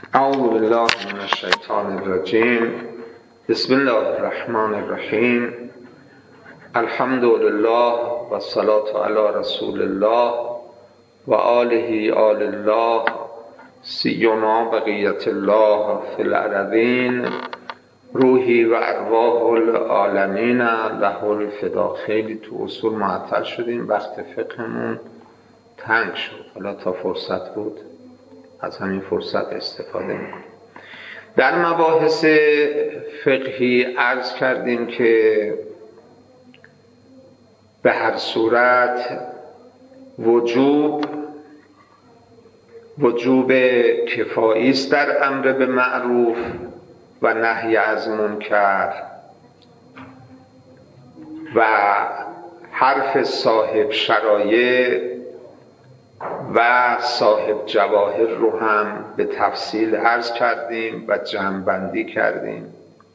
اعوذ بالله من الشیطان الرجیم. بسم الله الرحمن الرحیم. الحمد لله و الصلاة علی رسول الله و آله آل الله سیما بقیت الله فی الارضین روحی و ارواح العالمین له الفدا. خیلی تو اصول معطل شدیم، وقت فقهمون تنگ شد. حالا تا فرصت بود از همین فرصت استفاده میکنیم. در مباحث فقهی عرض کردیم که به هر صورت وجوب کفایی است در امر به معروف و نهی از منکر و حرف صاحب شرایع و صاحب جواهر رو هم به تفصیل عرض کردیم و جمع‌بندی کردیم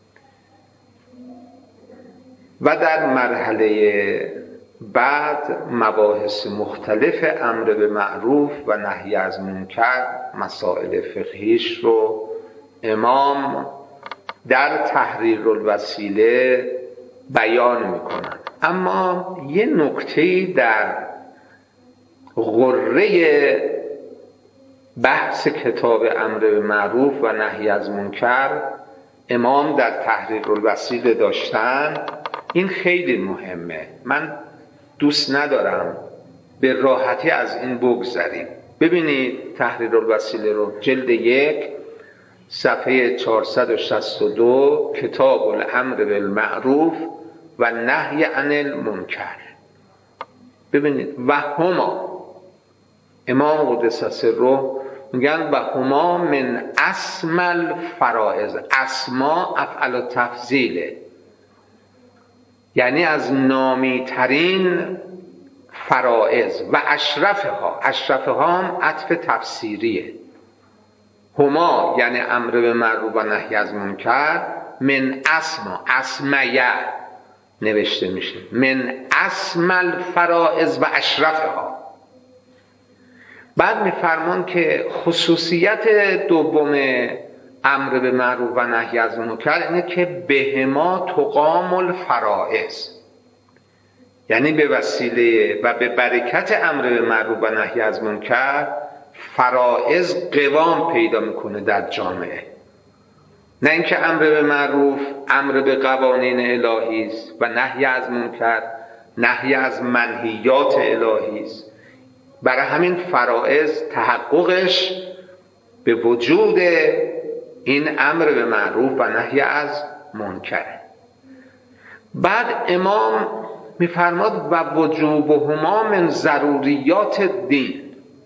و در مرحله بعد مباحث مختلف امر به معروف و نهی از منکر مسائل فقهیش رو امام در تحریر الوسیله بیان میکنند. اما یه نکته‌ای در غره بحث کتاب امر به معروف و نهی از منکر امام در تحریر الوسیله داشتن، این خیلی مهمه. من دوست ندارم به راحتی از این بگذریم. ببینید تحریر الوسیله رو، جلد 1 صفحه 462، کتاب الامر بالمعروف و نهی عن المنکر. ببینید و هما، امام قدس سره میگن و هما من اسم الفرائض. اسما افعل تفضیله، یعنی از نامی ترین فرائض و اشرفها هم عطف تفسیریه. هما یعنی امر به معروف و نهی از منکر، من اسمیه نوشته میشه، من اسم الفرائض و اشرفها. بعد میفرمان که خصوصیت دوم امر به معروف و نهی از منکر اینه که بهما تقام الفرائض، یعنی به وسیله و به برکت امر به معروف و نهی از منکر فرائض قوام پیدا میکنه در جامعه. نه اینکه امر به معروف امر به قوانین الهی است و نهی از منکر نهی از منهیات الهی است. برای همین فرائض تحققش به وجود این امر به معروف و نهی از منکر. بعد امام میفرماد و وجوبهما من ضروریات دین.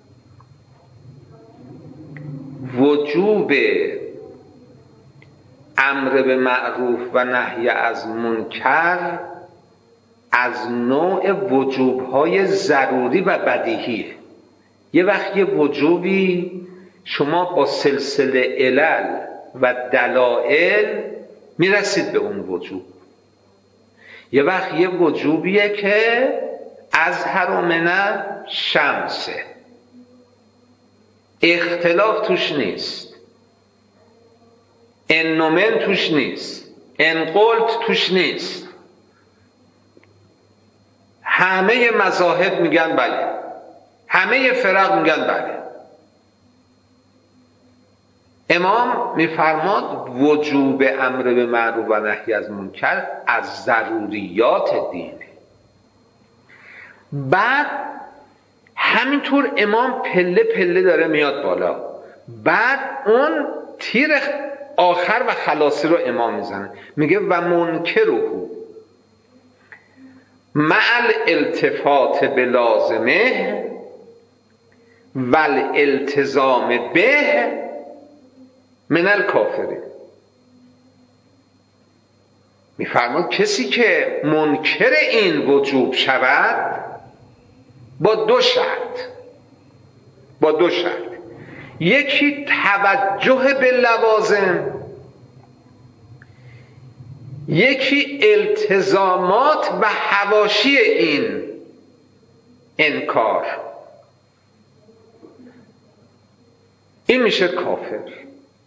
وجوب امر به معروف و نهی از منکر از نوع وجوبهای ضروری و بدیهیه. یه وقت یه وجوبی شما با سلسله علل و دلائل میرسید به اون وجوب، یه وقت یه وجوبیه که اظهر من الشمسه، اختلاف توش نیست، انومن توش نیست، انقلت توش نیست. همه مذاهب میگن بله، همه فرق میگن بله. امام میفرماد وجوب امر به معروف و نهی از منکر از ضروریات دینه. بعد همینطور امام پله پله داره میاد بالا. بعد اون تیر آخر و خلاصی رو امام میزنه، میگه و منکرهو مع الالتفات بلازمه و الالتزام به من الکافرین. میفرماد کسی که منکر این وجوب شود با دو شرط، یکی توجه به لوازم، یکی التزامات و حواشی این انکار، این میشه کافر.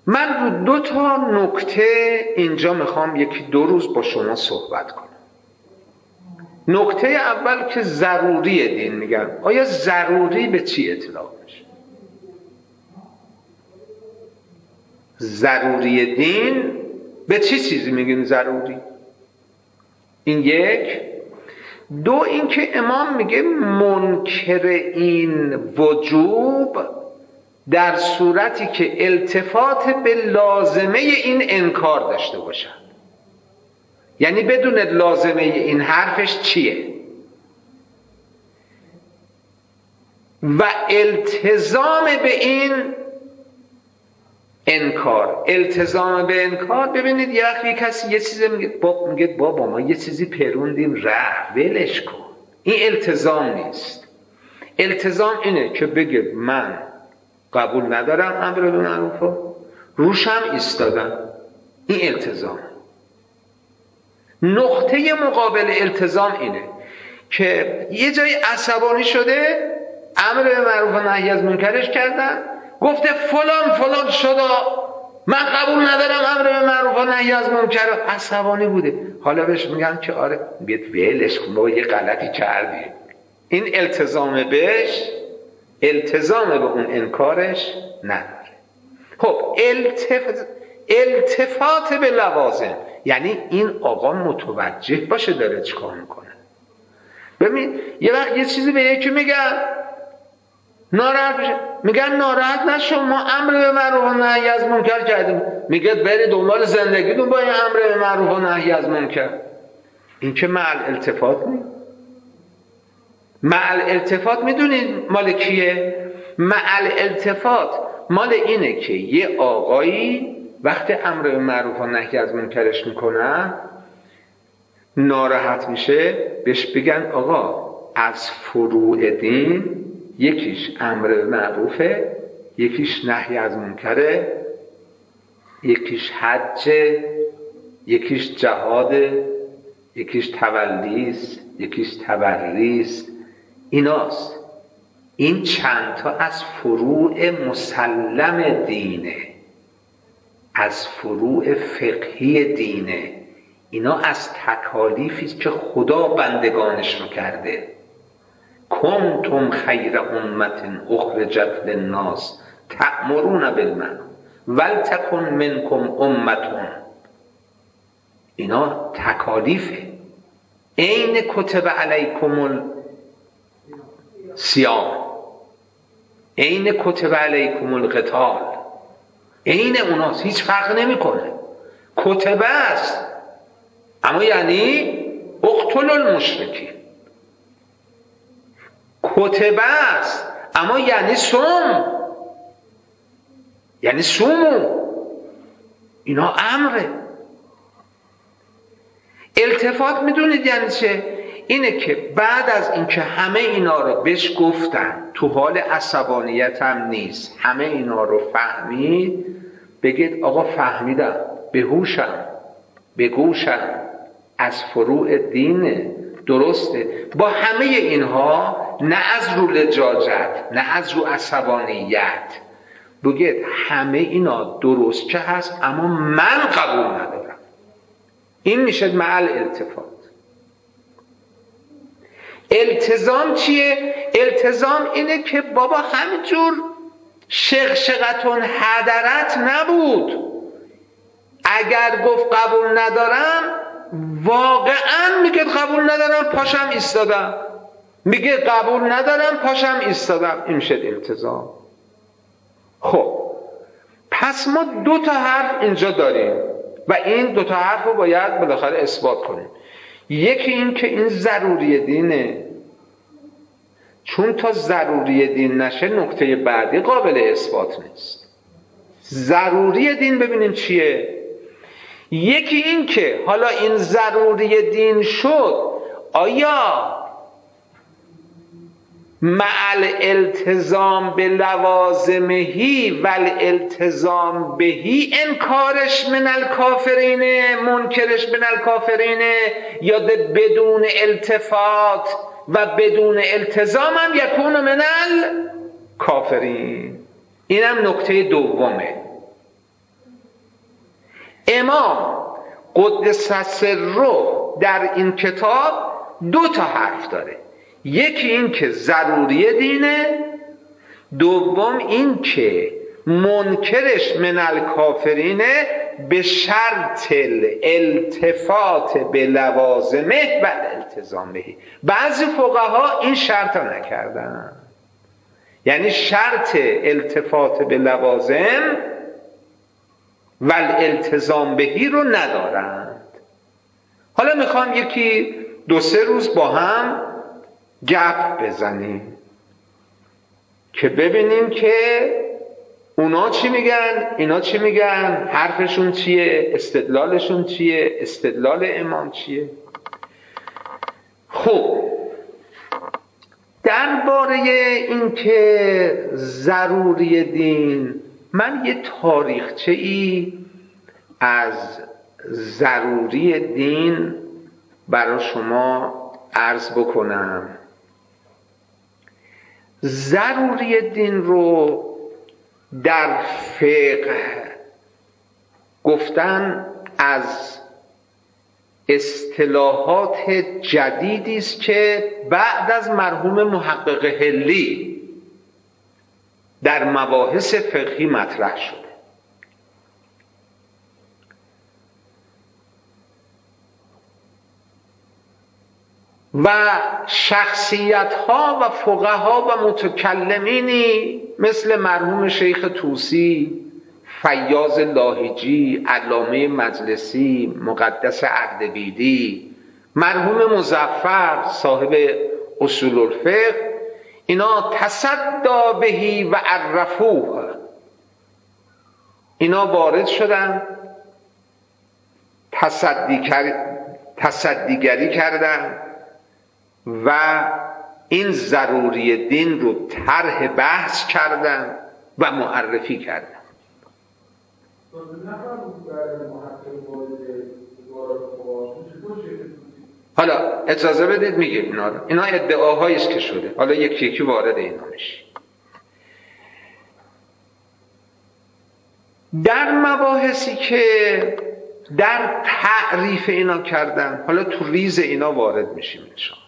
من رو 2 تا نکته اینجا میخوام 1-2 روز با شما صحبت کنم. نکته اول که ضروری دین میگن. آیا ضروری به چی اطلاق میشه؟ ضروری دین به چی چیزی میگن ضروری؟ این 1. 2 این که امام میگه منکر این وجوب در صورتی که التفات به لازمه این انکار داشته باشد. یعنی بدون لازمه این حرفش چیه و التزام به این انکار. التزام به انکار، ببینید یه وقتی کسی یه چیزی میگه بابا ما یه چیزی پروندیم ولش کن، این التزام نیست. التزام اینه که بگه من قبول ندارم امر به معروف، روشم ایستادم، این التزام. نقطه مقابل التزام اینه که یه جایی عصبانی شده، امر به معروف و نهی از منکرش کردن، گفته فلان شده، من قبول ندارم امر به معروف و نهی از منکر، عصبانی بوده. حالا بهش میگن که آره، بیت ولش کن بابا یه غلطی کردی. این التزام بهش، التزام به اون انکارش نداره. خب التفات به لوازم یعنی این آقا متوجه باشه داره چیکار میکنه. ببین یه وقت یه چیزی به یکی میگن ناراحت بشه، میگن ناراحت نشو ما امر به معروف و نهی از منکر کردیم، میگه بری دنبال زندگیتون با این امر به معروف و نهی از منکر. این که مع الالتفات نیست. مع الالتفات میدونید مال کیه؟ مع الالتفات مال اینه که یه آقایی وقتی امر به معروف و نهی از منکرش میکنن ناراحت میشه، بهش بگن آقا از فروع دین یکیش امر به معروفه، یکیش نهی از منکره، یکیش حجه، یکیش جهاده، یکیش تولیست، یکیش تبریست. ایناست. این چند تا از فروع مسلم دینه، از فروع فقهی دینه. اینا از تکالیفی که خدا بندگانش رو کرده. کنتم خیر امت اخرجت للناس تأمرون بالمعروف ولتکن منکم امة. اینا تکالیفه. عین کتب علیکم الصیام، عین کتب علیکم القتال، عین اوناست، هیچ فرق نمیکنه. کتبه است اما یعنی اقتلوا المشرکین. کتبه است اما یعنی صوم، یعنی صومو. اینا امره. التفات میدونید یعنی چه؟ اینه که بعد از اینکه همه اینا رو بهش گفتن، تو حال عصبانیت هم نیست، همه اینا رو فهمید، بگید آقا فهمیدم، به هوشم، به گوشم، از فروع دینه، درسته. با همه اینها نه از رو لجاجت، نه از رو عصبانیت، بگید همه اینا درست که هست اما من قبول ندارم. این میشه مع الالتفات. التزام چیه؟ التزام اینه که بابا همینجور شقشقتون حضرت نبود. اگر گفت قبول ندارم، واقعا میگه قبول ندارم پاشم ایستادم، میگه قبول ندارم پاشم ایستادم. این میشه التزام. خب پس ما 2 تا حرف اینجا داریم و این 2 تا حرف رو باید بالاخره اثبات کنیم. یکی این که این ضروری دینه، چون تا ضروری دین نشه نکته بعدی قابل اثبات نیست. ضروری دین ببینیم چیه. یکی این که حالا این ضروری دین شد، آیا مع الالتزام به لوازمهی و الالتزام بهی انکارش من الکافرینه، منکرش من الکافرینه، یا بدون التفات و بدون التزام هم یکون من الکافرین. اینم نکته دومه. امام قدس سره در این کتاب 2 حرف داره. یکی این که ضروری دینه، دوم این که منکرش من الکافرینه به شرط الالتفات به لوازمه و الالتزامه. بعضی فقها این شرط رو نکردن، یعنی شرط التفات به لوازم و الالتزام بهی رو ندارند. حالا میخوام یکی 2-3 روز با هم گپ بزنیم که ببینیم که اونا چی میگن، اینا چی میگن، حرفشون چیه، استدلالشون چیه، استدلال امام چیه. خب درباره این که ضروری دین، من یه تاریخچه ای از ضروری دین برای شما عرض بکنم. ضروری دین رو در فقه گفتن از اصطلاحات جدیدی است که بعد از مرحوم محقق حلی در مباحث فقهی مطرح شده. و شخصیت‌ها و فقها و متکلمینی مثل مرحوم شیخ طوسی، فیاض لاهیجی، علامه مجلسی، مقدس اردبیلی، مرحوم مظفر صاحب اصول الفقه، اینا تصدی بهی و عرفوه، اینا وارد شدن، تصدیگری کردن و این ضروری دین رو طرح بحث کردن و معرفی کردن. حالا اجازه بدید میگیم اینا رو. اینا ادعاهایی است که شده، حالا یکی یکی وارد اینا میشه. در مباحثی که در تعریف اینا کردن، حالا تو ریز اینا وارد میشیم انشاءالله.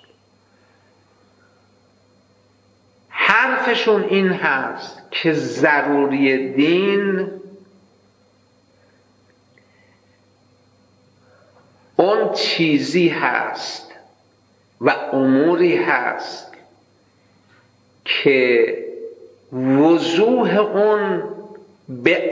حرفشون این هست که ضروری دین اون چیزی هست و اموری هست که وضوح اون به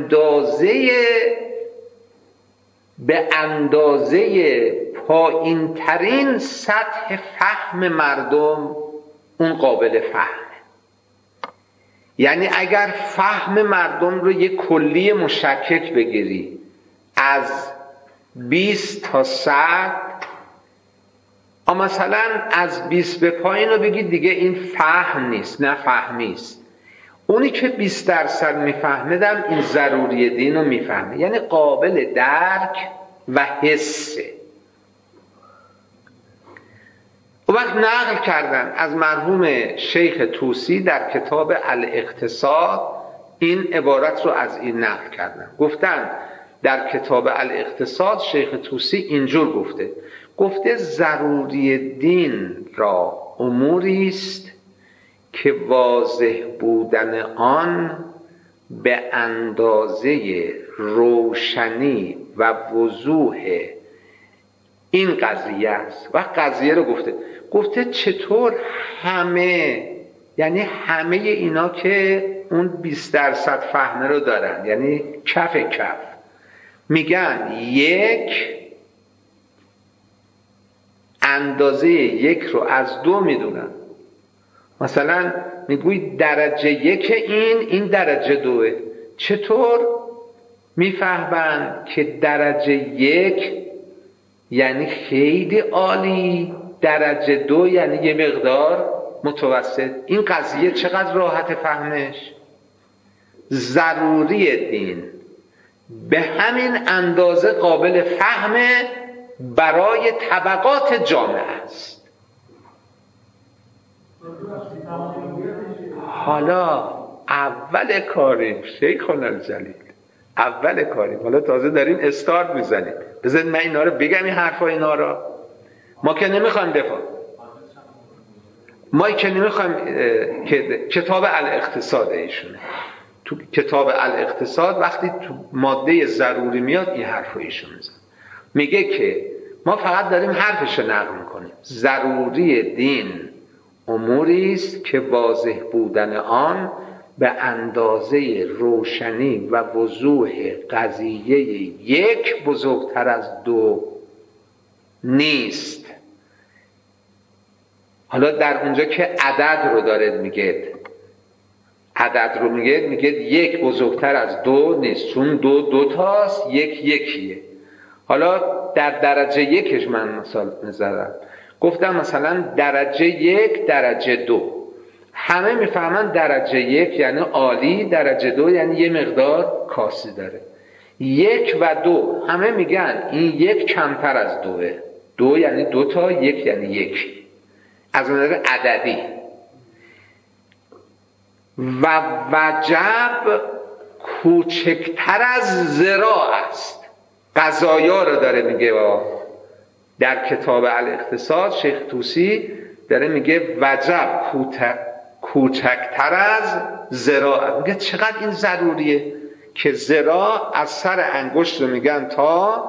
اندازه پایین ترین سطح فهم مردم اون قابل فهمه. یعنی اگر فهم مردم رو یک کلی مشکک بگیری از 20 تا 100، مثلا از 20 به پایین رو بگی دیگه این فهم نیست، نه فهمی است. اونی که 20% میفهمه در این ضروری دین رو میفهمه، یعنی قابل درک و حسه. و وقت نقل کردن از مرحوم شیخ طوسی در کتاب الاقتصاد، این عبارت رو از این نقل کردن. گفتن در کتاب الاقتصاد شیخ طوسی اینجور گفته ضروری دین را اموری است که واضح بودن آن به اندازه روشنی و وضوح این قضیه است. و قضیه رو گفته چطور همه، یعنی همه اینا که اون 20% فهمه رو دارن، یعنی کف میگن یک اندازه یک رو از 2 میدونن. مثلا میگوی درجه 1 این درجه 2. چطور میفهمن که درجه 1 یعنی خیلی عالی، درجه 2 یعنی یه مقدار متوسط؟ این قضیه چقدر راحت فهمش؟ ضروری دین به همین اندازه قابل فهم برای طبقات جامعه است. حالا اول کاریم شیخنا الجلیل اول کاریم، حالا تازه داریم استارت میزنیم. بذارید من اینا رو بگم، این حرفا اینا رو. ما که نمیخوایم دفاع، ما که نمیخوایم که کتاب الاقتصاد ایشونه، تو کتاب الاقتصاد وقتی تو ماده ضروری میاد این حرفو ایشون میزنه، میگه که ما فقط داریم حرفش رو نقل میکنیم. ضروری دین اموری است که واضح بودن آن به اندازه روشنی و وضوح قضیه یک بزرگتر از دو نیست. حالا در اونجا که عدد رو داره میگه، عدد رو میگه یک بزرگتر از دو نیست، چون دو تاست، یک یکیه. حالا در درجه یکش من مثال میذارم، گفتم مثلا درجه یک، درجه دو. همه میفهمن درجه یک یعنی عالی، درجه دو یعنی یه مقدار کاسی داره. یک و دو همه میگن این یک کمتر از دوه، دو یعنی دو تا، یک یعنی یک، از نظر عددی. و وجب کوچکتر از ذراع است. قضایا رو داره میگه. در کتاب الاقتصاد شیخ طوسی داره میگه وجب کوچکتر از ذراع. میگه چقدر این ضروریه که ذراع از سر انگشت رو میگن تا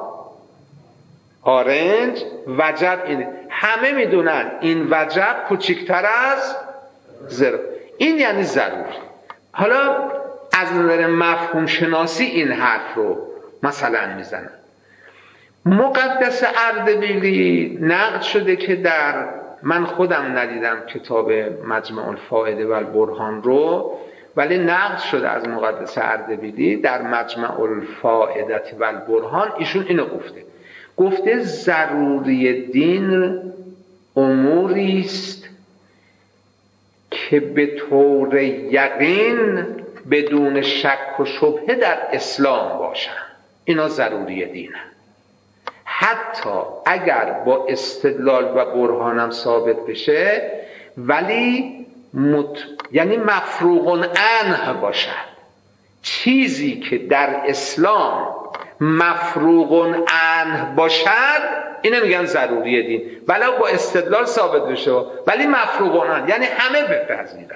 آرنج، وجب اینه. همه میدونن این وجب کوچکتر از ذراع، این یعنی ضرور. حالا از نظر مفهوم شناسی این حرف رو مثلا میزنن. مقدس اردبیلی نقد شده که در، من خودم ندیدم کتاب مجمع الفائده و البرهان رو، ولی نقد شده از مقدس اردبیلی در مجمع الفائده و البرهان. ایشون اینو گفته ضروری دین اموری است که به طور یقین بدون شک و شبهه در اسلام باشن. اینا ضروری دینه، حتی اگر با استدلال و برهانم ثابت بشه، ولی یعنی مفروغ عنه باشد. چیزی که در اسلام مفروغ عنه باشد اینو میگن ضروری دین، ولو با استدلال ثابت بشه، ولی مفروغ عنه یعنی همه بپذیرن.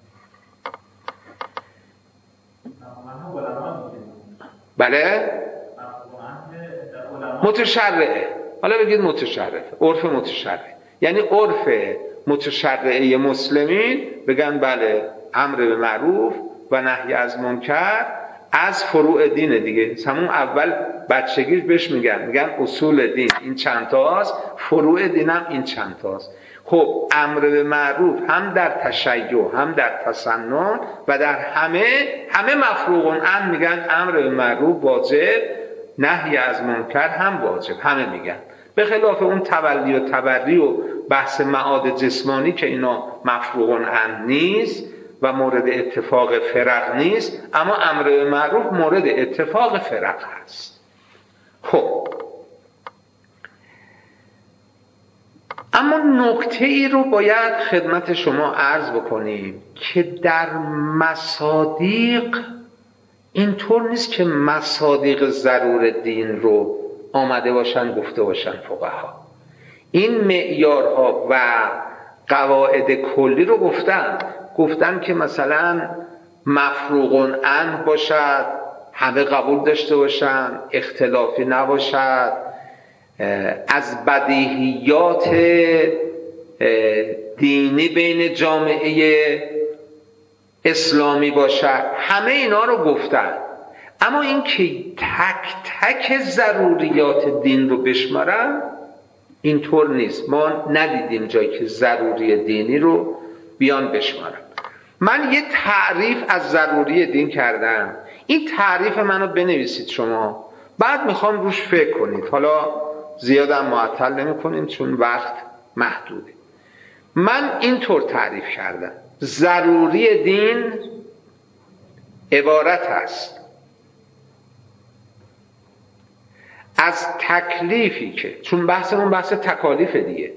بله متشرعه، حالا بگید متشرعه، عرف متشرعه، یعنی عرف متشرعه مسلمین بگن بله امر به معروف و نهی از منکر از فروع دین دیگه. همون اول بچگی بهش میگن اصول دین این چند تاست، فروع دین هم این چند تاست. خب امر به معروف هم در تشیع هم در تسنن و در همه مفروغ عنه میگن امر به معروف واجب، نهی از منکر هم واجب، همه میگن. به خلاف اون تولی و تبری و بحث معاد جسمانی که اینا مفروغ عنه نیست و مورد اتفاق فرق نیست، اما امر به معروف مورد اتفاق فرق هست. خب اما نکته ای رو باید خدمت شما عرض بکنیم که در مصادیق اینطور نیست که مصادیق ضرور دین رو آمده باشن گفته باشن فقها. این معیارها و قواعد کلی رو گفتن که مثلا مفروغ عنه باشد، همه قبول داشته باشن، اختلافی نباشد، از بدیهیات دینی بین جامعه اسلامی باشد، همه اینا رو گفتن. اما این که تک تک ضروریات دین رو بشمارن اینطور نیست. ما ندیدیم جایی که ضروری دینی رو بیان بشمارن. من یه تعریف از ضروری دین کردم، این تعریف منو بنویسید شما، بعد میخوام روش فکر کنید. حالا زیادم معطل نمی کنیم چون وقت محدوده. من اینطور تعریف کردم: ضروری دین عبارت است از تکلیفی که، چون بحثمون بحث تکالیف دیگه،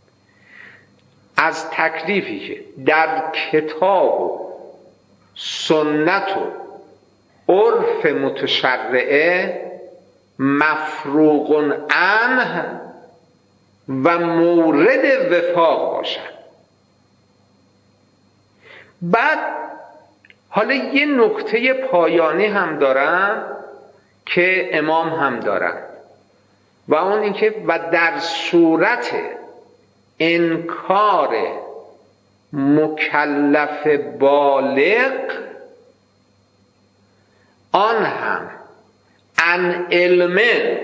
از تکلیفی که در کتاب و سنت و عرف متشرعه مفروغ عنه و مورد وفاق باشد. بعد حالا یه نکته پایانی هم دارم که امام هم دارن و اون اینکه و در صورت انکار مکلف بالغ آن هم عن علم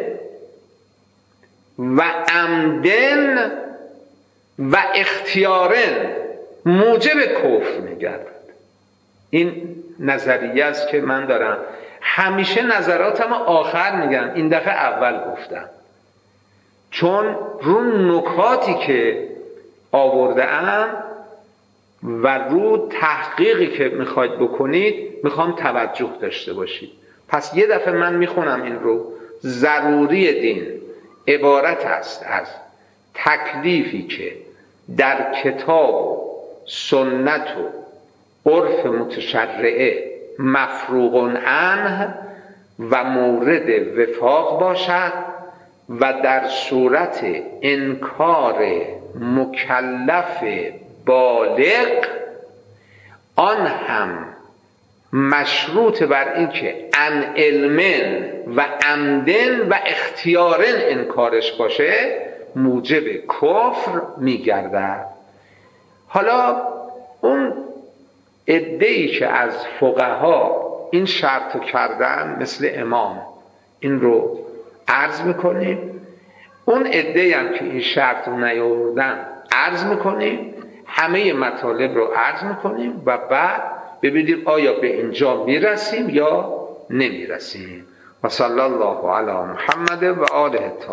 و عمدن و اختیارن موجب کفر میگردد. این نظریه است که من دارم، همیشه نظراتم آخر میگم، این دفعه اول گفتم، چون رو نکاتی که آورده ام و رو تحقیقی که میخواید بکنید میخوام توجه داشته باشید. پس یه دفعه من میخونم این رو. ضروری دین عبارت است از تکلیفی که در کتاب و سنت و عرف متشرعه مفروغ عنه و مورد وفاق باشد و در صورت انکار مکلف بالغ آن هم مشروط بر این که عن علم و عمدن و اختیارن انکارش باشه موجب کفر میگردد. حالا اون عده‌ای که از فقها این شرط کردن مثل امام این رو عرض میکنیم، اون عده‌ای هم که این شرط رو نیاوردن عرض میکنیم، همه مطالب رو عرض میکنیم و بعد ببینیم آیا به اینجا میرسیم یا نمیرسیم. و صلی الله علی محمد و آله الطاهرین.